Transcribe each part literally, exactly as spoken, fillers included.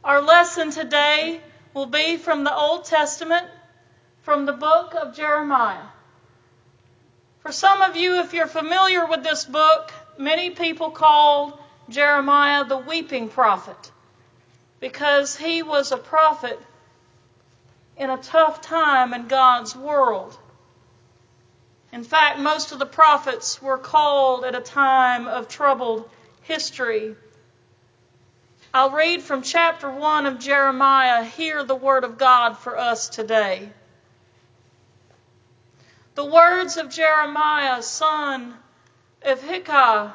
Our lesson today will be from the Old Testament, from the book of Jeremiah. For some of you, if you're familiar with this book, many people called Jeremiah the weeping prophet because he was a prophet in a tough time in God's world. In fact, most of the prophets were called at a time of troubled history. I'll read from chapter one of Jeremiah. Hear the word of God for us today. The words of Jeremiah, son of Hilkiah,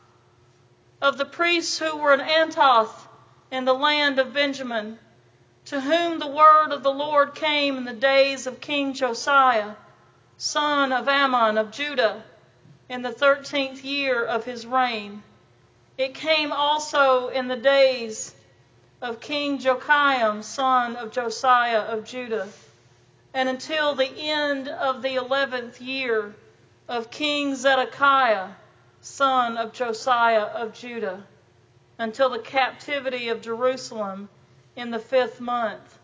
of the priests who were in Anathoth in the land of Benjamin, to whom the word of the Lord came in the days of King Josiah, son of Ammon of Judah, in the thirteenth year of his reign. It came also in the days of King Joachim, son of Josiah of Judah, and until the end of the eleventh year of King Zedekiah, son of Josiah of Judah, until the captivity of Jerusalem in the fifth month.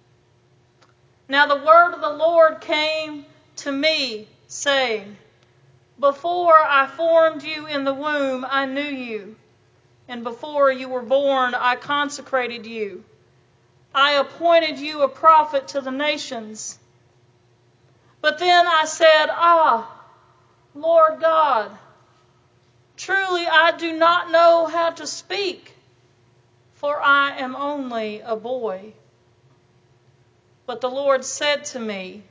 Now the word of the Lord came to me, saying, Before I formed you in the womb, I knew you. And before you were born, I consecrated you. I appointed you a prophet to the nations. But then I said, Ah, Lord God, truly I do not know how to speak, for I am only a boy. But the Lord said to me,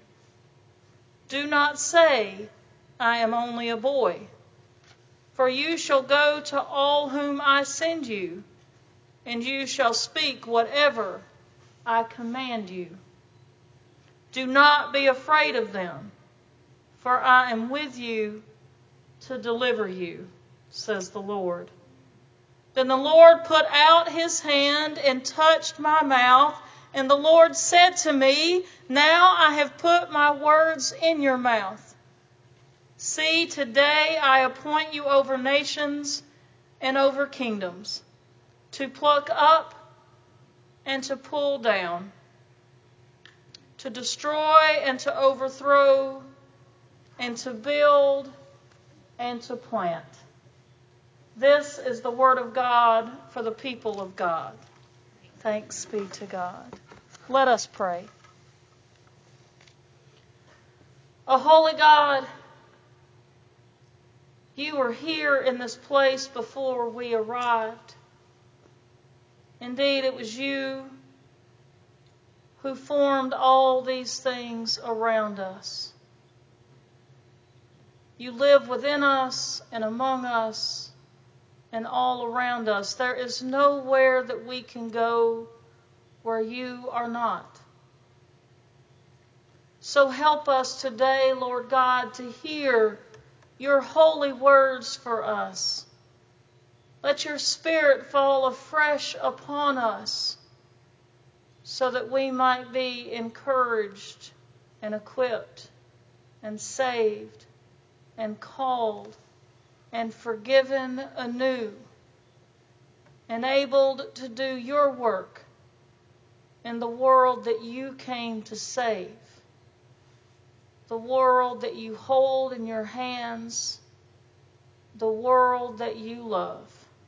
Do not say, I am only a boy. For you shall go to all whom I send you, and you shall speak whatever I command you. Do not be afraid of them, for I am with you to deliver you, says the Lord. Then the Lord put out his hand and touched my mouth, and the Lord said to me, Now I have put my words in your mouth. See, today I appoint you over nations and over kingdoms, to pluck up and to pull down, to destroy and to overthrow, and to build and to plant. This is the word of God for the people of God. Thanks be to God. Let us pray. O holy God, you were here in this place before we arrived. Indeed, it was you who formed all these things around us. You live within us and among us and all around us. There is nowhere that we can go where you are not. So help us today, Lord God, to hear your holy words for us. Let your Spirit fall afresh upon us so that we might be encouraged and equipped and saved and called and forgiven anew, enabled to do your work in the world that you came to save, the world that you hold in your hands, the world that you love.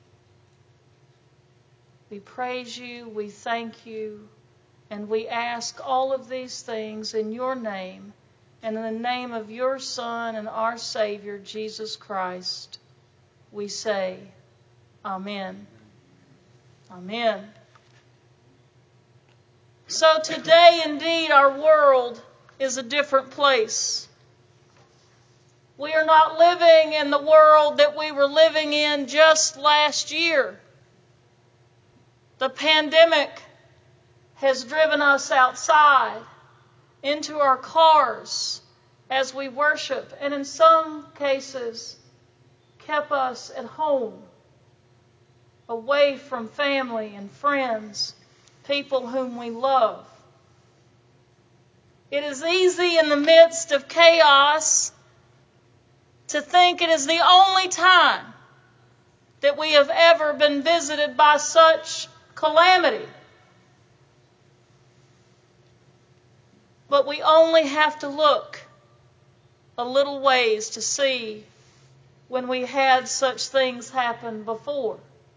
We praise you, we thank you, and we ask all of these things in your name and in the name of your Son and our Savior, Jesus Christ. We say, Amen. Amen. So today, indeed, our world is a different place. We are not living in the world that we were living in just last year. The pandemic has driven us outside into our cars as we worship, and in some cases kept us at home, away from family and friends, people whom we love. It is easy in the midst of chaos to think it is the only time that we have ever been visited by such calamity. But we only have to look a little ways to see when we had such things happen before.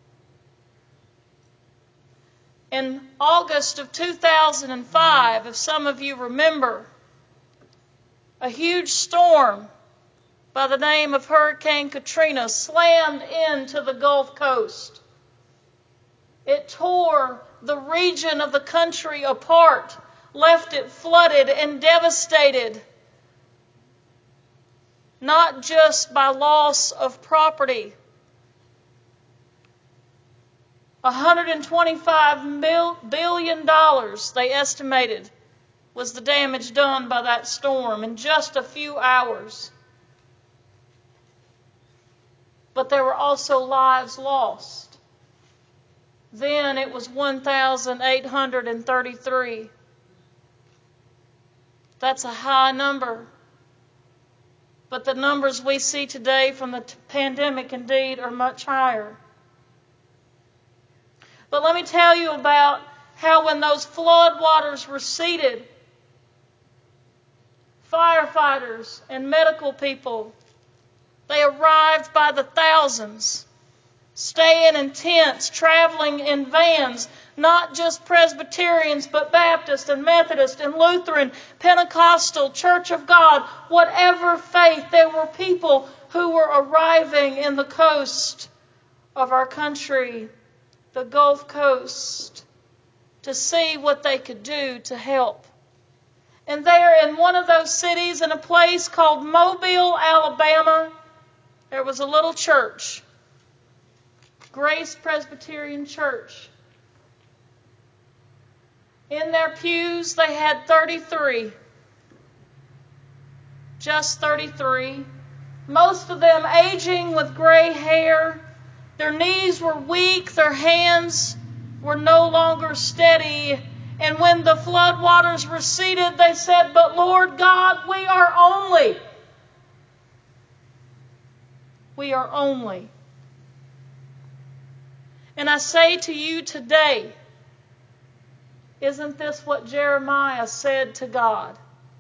In August of two thousand five, if some of you remember, a huge storm by the name of Hurricane Katrina slammed into the Gulf Coast. It tore the region of the country apart, left it flooded and devastated, not just by loss of property. one hundred twenty-five billion dollars, they estimated, was the damage done by that storm in just a few hours. But there were also lives lost. Then it was one thousand eight hundred thirty-three. That's a high number. But the numbers we see today from the pandemic indeed are much higher. But let me tell you about how when those flood waters receded, firefighters and medical people, they arrived by the thousands, staying in tents, traveling in vans, not just Presbyterians, but Baptist and Methodist and Lutheran, Pentecostal, Church of God, whatever faith. There were people who were arriving in the coast of our country, the Gulf Coast, to see what they could do to help. And there in one of those cities, in a place called Mobile, Alabama, there was a little church, Grace Presbyterian Church. In their pews, they had thirty-three. Just thirty-three. Most of them aging with gray hair. Their knees were weak. Their hands were no longer steady. And when the flood waters receded, they said, "But Lord God, we are only. We are only." And I say to you today, isn't this what Jeremiah said to God?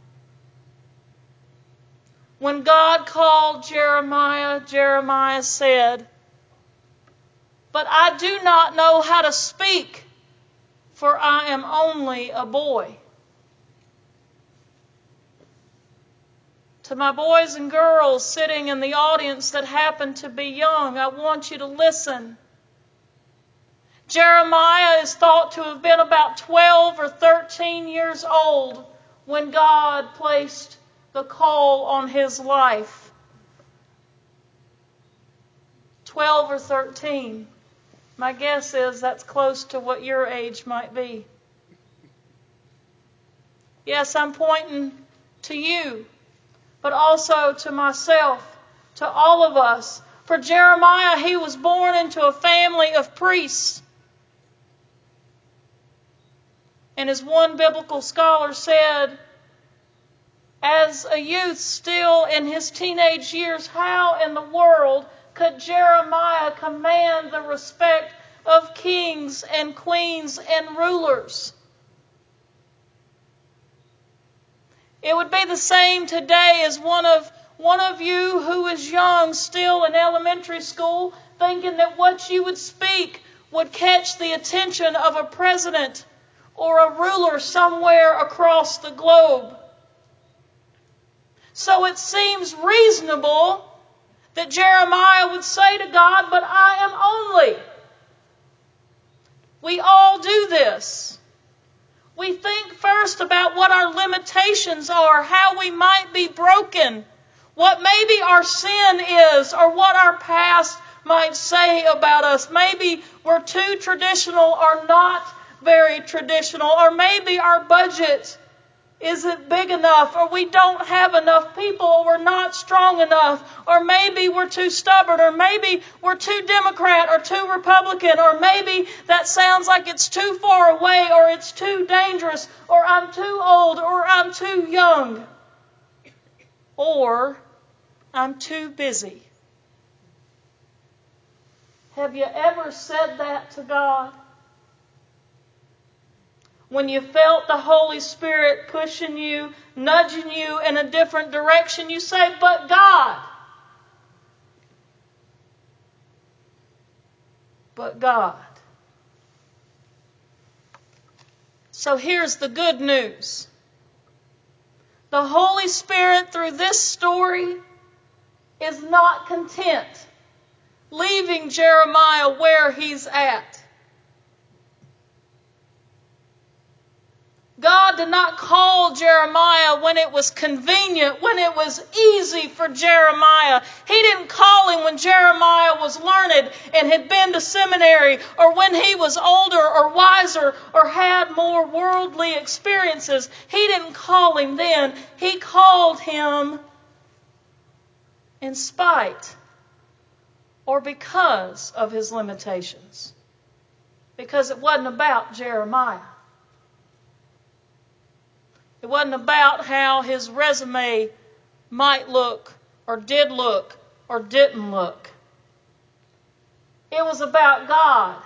When God called Jeremiah, Jeremiah said, "But I do not know how to speak, for I am only a boy." To my boys and girls sitting in the audience that happen to be young, I want you to listen. Jeremiah is thought to have been about twelve or thirteen years old when God placed the call on his life. twelve or thirteen. My guess is that's close to what your age might be. Yes, I'm pointing to you, but also to myself, to all of us. For Jeremiah, he was born into a family of priests. And as one biblical scholar said, as a youth still in his teenage years, how in the world could Jeremiah command the respect of kings and queens and rulers? It would be the same today as one of one of you who is young, still in elementary school, thinking that what you would speak would catch the attention of a president or a ruler somewhere across the globe. So it seems reasonable that Jeremiah would say to God, "But I am only." We all do this. We think first about what our limitations are, how we might be broken, what maybe our sin is, or what our past might say about us. Maybe we're too traditional or not very traditional, or maybe our budget isn't big enough, or we don't have enough people, or we're not strong enough, or maybe we're too stubborn, or maybe we're too Democrat or too Republican, or maybe that sounds like it's too far away, or it's too dangerous, or I'm too old, or I'm too young, or I'm too busy. Have you ever said that to God? When you felt the Holy Spirit pushing you, nudging you in a different direction, you say, but God. But God. So here's the good news. The Holy Spirit, through this story, is not content leaving Jeremiah where he's at. God did not call Jeremiah when it was convenient, when it was easy for Jeremiah. He didn't call him when Jeremiah was learned and had been to seminary, or when he was older or wiser or had more worldly experiences. He didn't call him then. He called him in spite or because of his limitations. Because it wasn't about Jeremiah. It wasn't about how his resume might look or did look or didn't look. It was about God.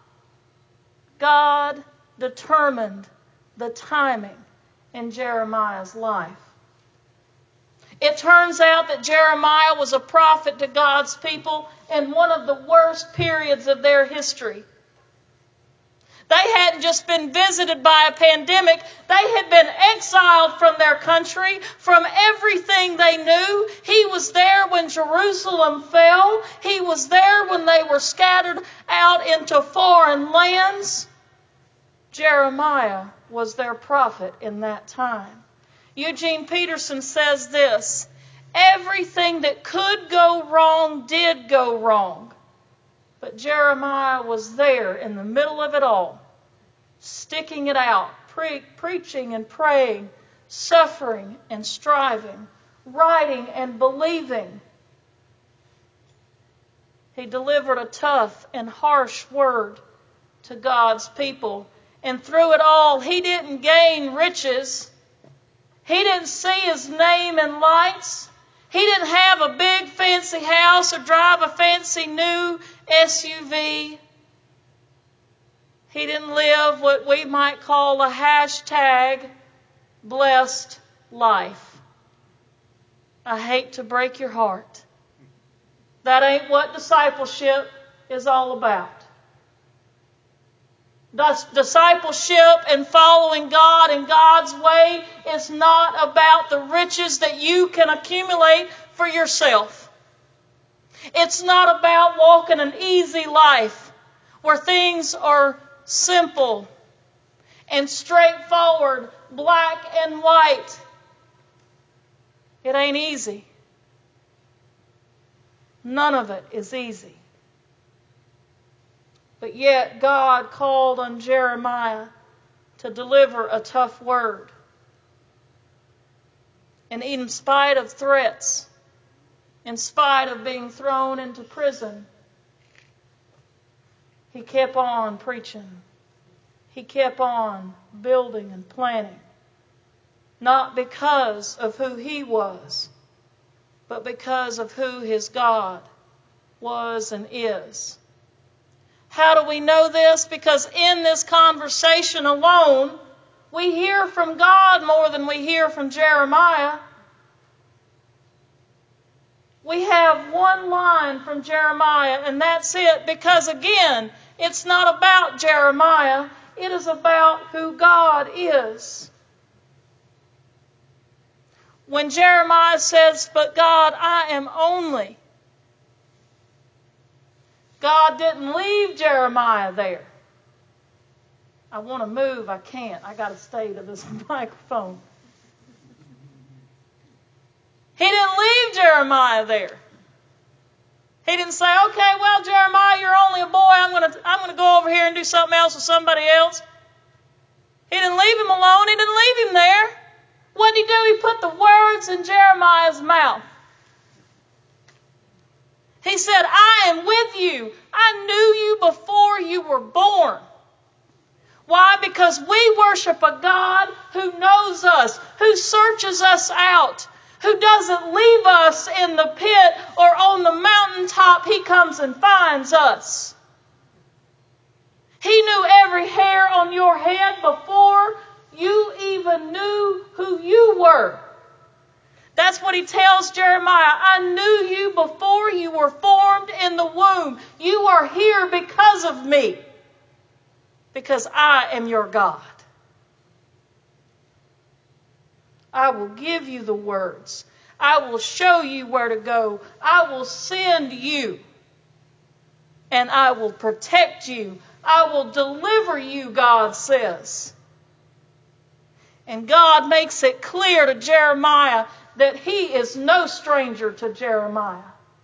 God determined the timing in Jeremiah's life. It turns out that Jeremiah was a prophet to God's people in one of the worst periods of their history. They hadn't just been visited by a pandemic. They had been exiled from their country, from everything they knew. He was there when Jerusalem fell. He was there when they were scattered out into foreign lands. Jeremiah was their prophet in that time. Eugene Peterson says this, everything that could go wrong did go wrong. But Jeremiah was there in the middle of it all, sticking it out, pre- preaching and praying, suffering and striving, writing and believing. He delivered a tough and harsh word to God's people. And through it all, he didn't gain riches. He didn't see his name in lights. He didn't have a big fancy house or drive a fancy new S U V. He didn't live what we might call a hashtag blessed life. I hate to break your heart. That ain't what discipleship is all about. Discipleship and following God in God's way is not about the riches that you can accumulate for yourself. It's not about walking an easy life where things are simple and straightforward, black and white. It ain't easy. None of it is easy. But yet God called on Jeremiah to deliver a tough word. And in spite of threats, in spite of being thrown into prison, he kept on preaching. He kept on building and planning. Not because of who he was, but because of who his God was and is. How do we know this? Because in this conversation alone, we hear from God more than we hear from Jeremiah. We have one line from Jeremiah, and that's it. Because again, it's not about Jeremiah. It is about who God is. When Jeremiah says, but God, I am only, God didn't leave Jeremiah there. I want to move, I can't. I got to stay to this microphone. He didn't leave Jeremiah there. He didn't say, okay, well, Jeremiah, you're only a boy. I'm going to I'm going to go over here and do something else with somebody else. He didn't leave him alone. He didn't leave him there. What did he do? He put the words in Jeremiah's mouth. He said, I am with you. I knew you before you were born. Why? Because we worship a God who knows us, who searches us out, who doesn't leave us in the pit or on the mountaintop. He comes and finds us. He knew every hair on your head before tells Jeremiah, I knew you before you were formed in the womb. You are here because of me, because I am your God. I will give you the words. I will show you where to go. I will send you, and I will protect you. I will deliver you, God says. And God makes it clear to Jeremiah that he is no stranger to Jeremiah.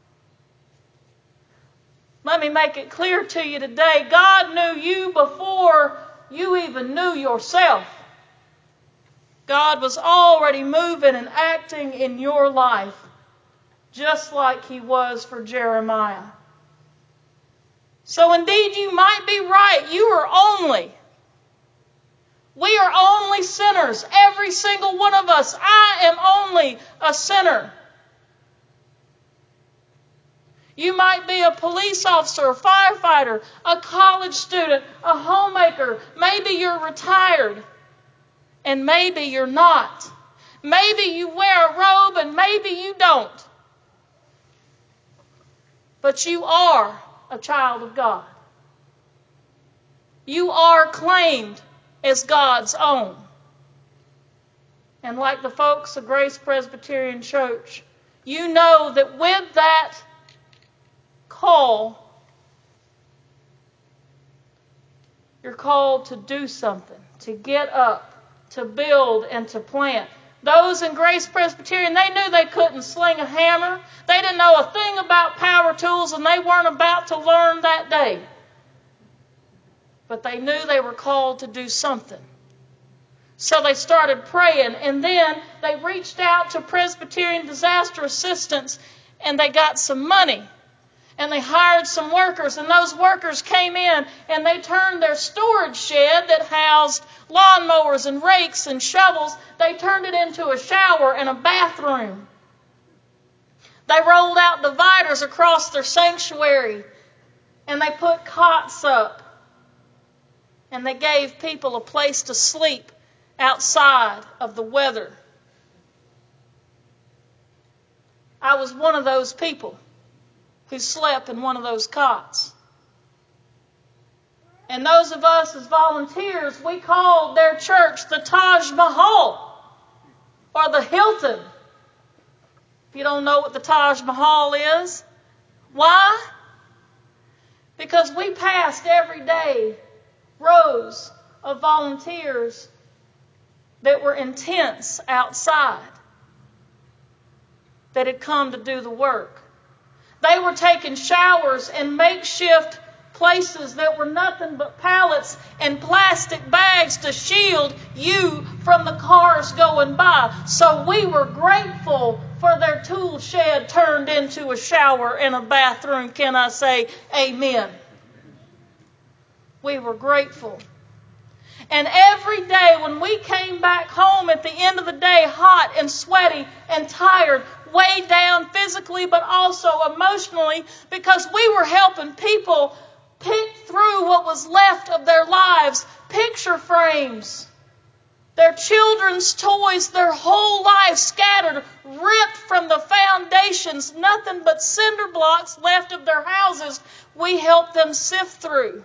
Let me make it clear to you today, God knew you before you even knew yourself. God was already moving and acting in your life, just like he was for Jeremiah. So indeed, you might be right. You are only. We are only sinners. Every single one of us. I am only a sinner. You might be a police officer, a firefighter, a college student, a homemaker. Maybe you're retired. And maybe you're not. Maybe you wear a robe and maybe you don't. But you are a child of God. You are claimed as God's own. And like the folks of Grace Presbyterian Church, you know that with that call, you're called to do something, to get up, to build and to plant. Those in Grace Presbyterian, they knew they couldn't sling a hammer. They didn't know a thing about power tools, and they weren't about to learn that day. But they knew they were called to do something. So they started praying, and then they reached out to Presbyterian Disaster Assistance, and they got some money. And they hired some workers, and those workers came in, and they turned their storage shed that housed lawnmowers and rakes and shovels, they turned it into a shower and a bathroom. They rolled out dividers across their sanctuary, and they put cots up, and they gave people a place to sleep outside of the weather. I was one of those people who slept in one of those cots. And those of us as volunteers, we called their church the Taj Mahal or the Hilton. If you don't know what the Taj Mahal is, why? Because we passed every day rows of volunteers that were in tents outside that had come to do the work. They were taking showers in makeshift places that were nothing but pallets and plastic bags to shield you from the cars going by. So we were grateful for their tool shed turned into a shower and a bathroom. Can I say amen? We were grateful. And every day when we came back home at the end of the day, hot and sweaty and tired, weighed down physically but also emotionally, because we were helping people pick through what was left of their lives, picture frames, their children's toys, their whole life scattered, ripped from the foundations, nothing but cinder blocks left of their houses. We helped them sift through.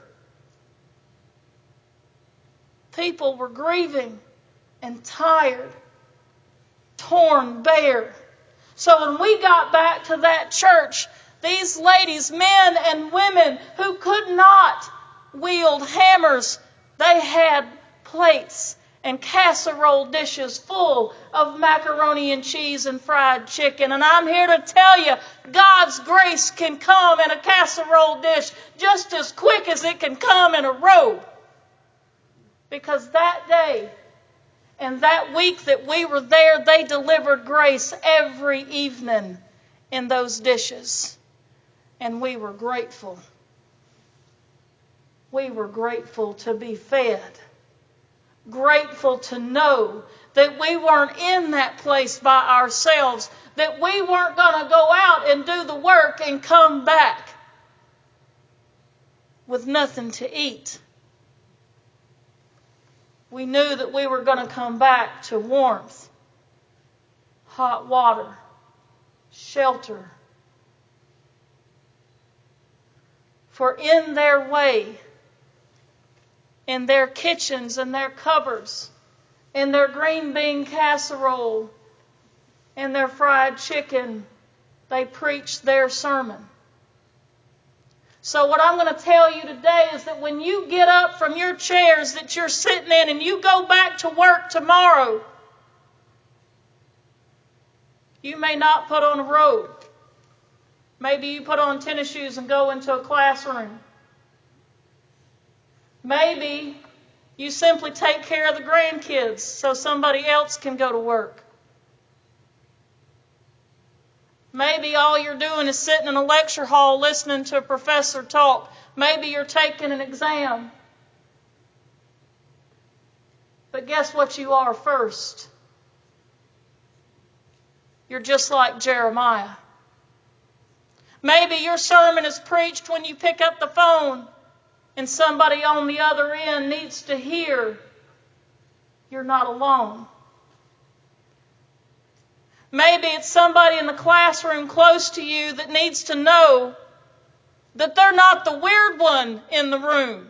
People were grieving and tired, torn bare. So when we got back to that church, these ladies, men and women who could not wield hammers, they had plates and casserole dishes full of macaroni and cheese and fried chicken. And I'm here to tell you, God's grace can come in a casserole dish just as quick as it can come in a robe. Because that day and that week that we were there, they delivered grace every evening in those dishes. And we were grateful. We were grateful to be fed. Grateful to know that we weren't in that place by ourselves. That we weren't going to go out and do the work and come back with nothing to eat. We knew that we were going to come back to warmth, hot water, shelter. For in their way, in their kitchens and their cupboards, in their green bean casserole, in their fried chicken, they preach their sermon. So what I'm going to tell you today is that when you get up from your chairs that you're sitting in and you go back to work tomorrow, you may not put on a robe. Maybe you put on tennis shoes and go into a classroom. Maybe you simply take care of the grandkids so somebody else can go to work. Maybe all you're doing is sitting in a lecture hall listening to a professor talk. Maybe you're taking an exam. But guess what you are first? You're just like Jeremiah. Maybe your sermon is preached when you pick up the phone and somebody on the other end needs to hear you're not alone. Maybe it's somebody in the classroom close to you that needs to know that they're not the weird one in the room.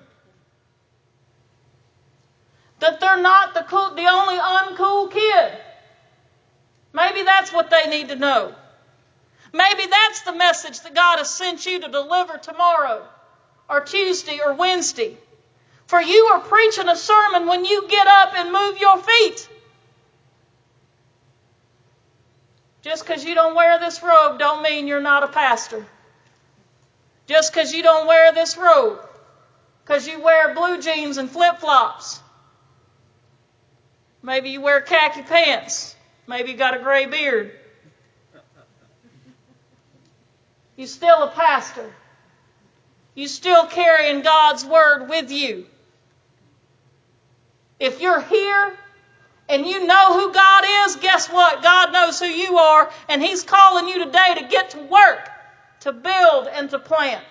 That they're not the cool, the only uncool kid. Maybe that's what they need to know. Maybe that's the message that God has sent you to deliver tomorrow or Tuesday or Wednesday. For you are preaching a sermon when you get up and move your feet. Just because you don't wear this robe don't mean you're not a pastor. Just because you don't wear this robe, because you wear blue jeans and flip-flops. Maybe you wear khaki pants. Maybe you got a gray beard. You're still a pastor. You're still carrying God's word with you. If you're here and you know who God is, guess what? God knows who you are, and He's calling you today to get to work, to build and to plant.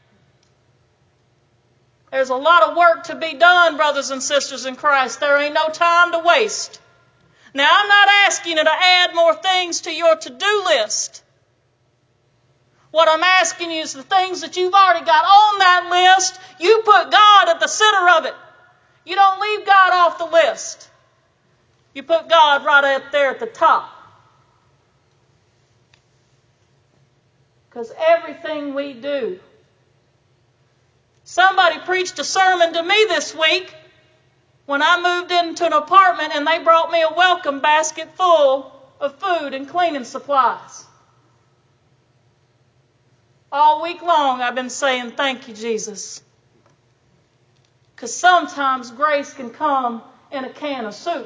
There's a lot of work to be done, brothers and sisters in Christ. There ain't no time to waste. Now, I'm not asking you to add more things to your to-do list. What I'm asking you is the things that you've already got on that list, you put God at the center of it. You don't leave God off the list. You put God right up there at the top. Because everything we do. Somebody preached a sermon to me this week when I moved into an apartment and they brought me a welcome basket full of food and cleaning supplies. All week long I've been saying, thank you, Jesus. Because sometimes grace can come in a can of soup.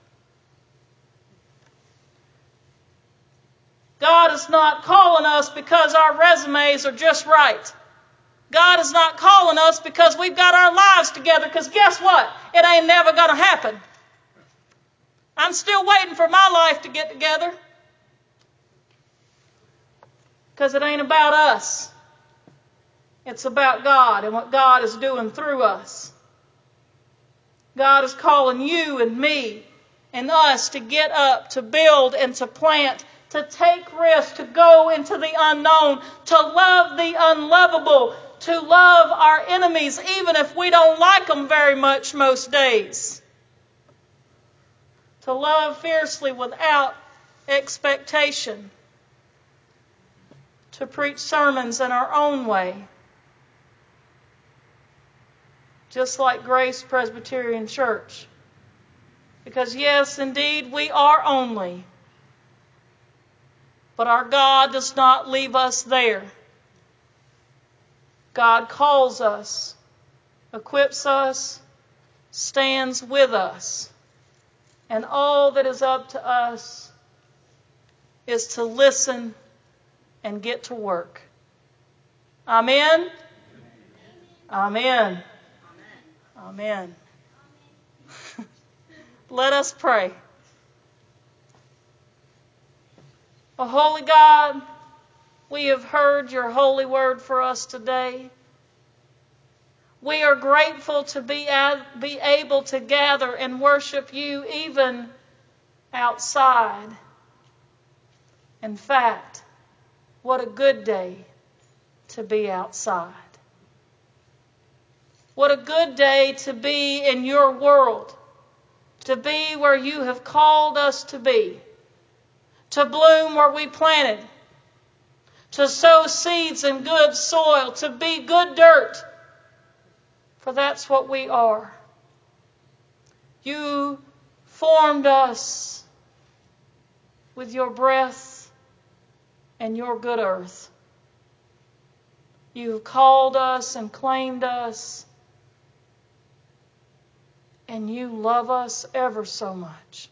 God is not calling us because our resumes are just right. God is not calling us because we've got our lives together, because guess what? It ain't never going to happen. I'm still waiting for my life to get together. Because it ain't about us. It's about God and what God is doing through us. God is calling you and me and us to get up, to build and to plant, to take risks, to go into the unknown, to love the unlovable, to love our enemies even if we don't like them very much most days. To love fiercely without expectation. To preach sermons in our own way. Just like Grace Presbyterian Church. Because yes, indeed, we are only. But our God does not leave us there. God calls us, equips us, stands with us. And all that is up to us is to listen and get to work. Amen? Amen. Amen. Let us pray. O holy God, we have heard your holy word for us today. We are grateful to be, be able to gather and worship you even outside. In fact, What a good day to be outside. What a good day to be in your world, to be where you have called us to be, to bloom where we planted, to sow seeds in good soil, to be good dirt, for that's what we are. You formed us with your breath and your good earth. You've called us and claimed us, and you love us ever so much.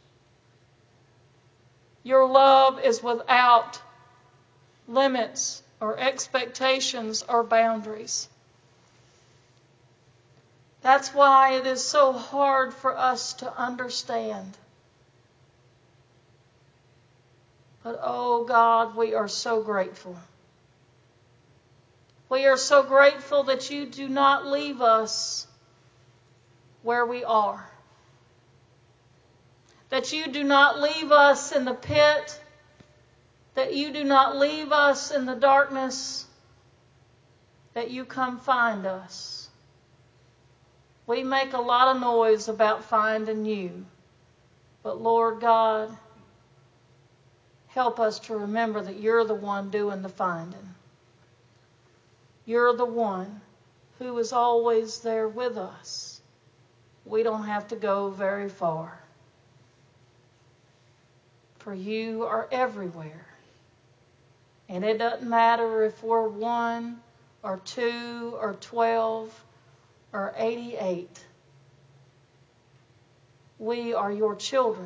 Your love is without limits or expectations or boundaries. That's why it is so hard for us to understand. But oh God, we are so grateful. We are so grateful that you do not leave us where we are. That you do not leave us in the pit. That you do not leave us in the darkness. That you come find us. We make a lot of noise about finding you. But Lord God, help us to remember that you're the one doing the finding. You're the one who is always there with us. We don't have to go very far. For you are everywhere. And it doesn't matter if we're one or two or twelve or eighty-eight. We are your children.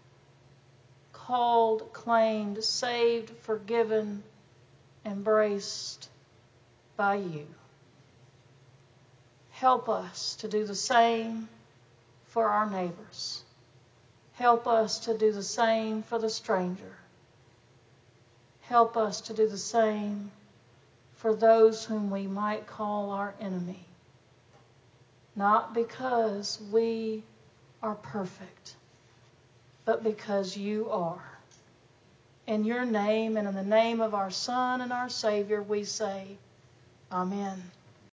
Called, claimed, saved, forgiven, embraced by you. Help us to do the same for our neighbors. Help us to do the same for the stranger. Help us to do the same for those whom we might call our enemy. Not because we are perfect, but because you are. In your name and in the name of our Son and our Savior, we say, Amen.